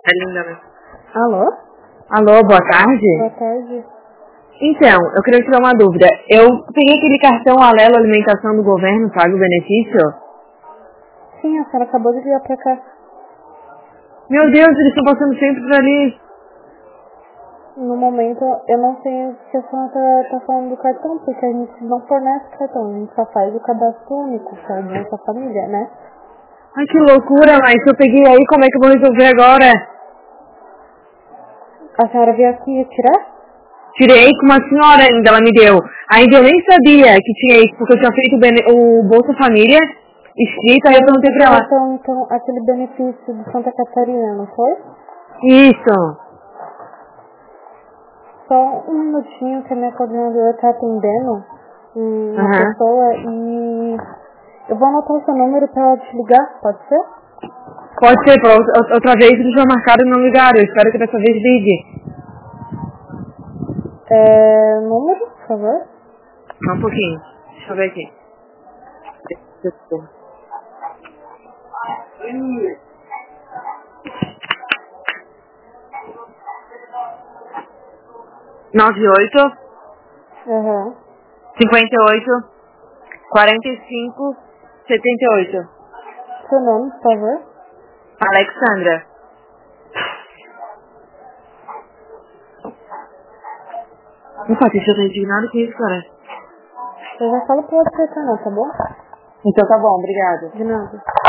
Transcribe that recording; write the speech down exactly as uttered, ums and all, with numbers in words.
É linda, né? Alô? Alô, boa tarde. Boa tarde. Então, eu queria tirar uma dúvida. Eu peguei aquele cartão Alelo Alimentação do governo, pago o benefício? Sim, a senhora acabou de ligar pra cá. Meu Deus, eles estão passando sempre por ali. No momento, eu não sei se a senhora tá, tá falando do cartão, porque a gente não fornece cartão, a gente só faz o cadastro único, que é o da nossa família, né? Ai, que loucura, mas se eu peguei aí, como é que eu vou resolver agora? A senhora veio aqui retirar? Tirei com uma senhora ainda, ela me deu. Ainda eu nem sabia que tinha isso, porque eu tinha feito o, bene- o Bolsa Família escrito, aí eu perguntei pra ela. Então, então, aquele benefício de Santa Catarina, não foi? Isso. Só um minutinho que a minha coordenadora tá atendendo hum, uma Aham. pessoa e eu vou anotar o seu número pra ela te ligar, pode ser? Pode ser, pra outra outra vez eles já marcaram e não ligaram. Eu espero que dessa vez ligue. É, número, por favor. Só um pouquinho. Deixa eu ver aqui. nove oito, Aham. cinquenta e oito, quarenta e cinco, setenta e oito. Seu nome, por favor. Alexandra. Não pode, eu tô indignado com isso, cara. Eu já falo pro outro canal, tá bom? Então tá bom, obrigada. De nada.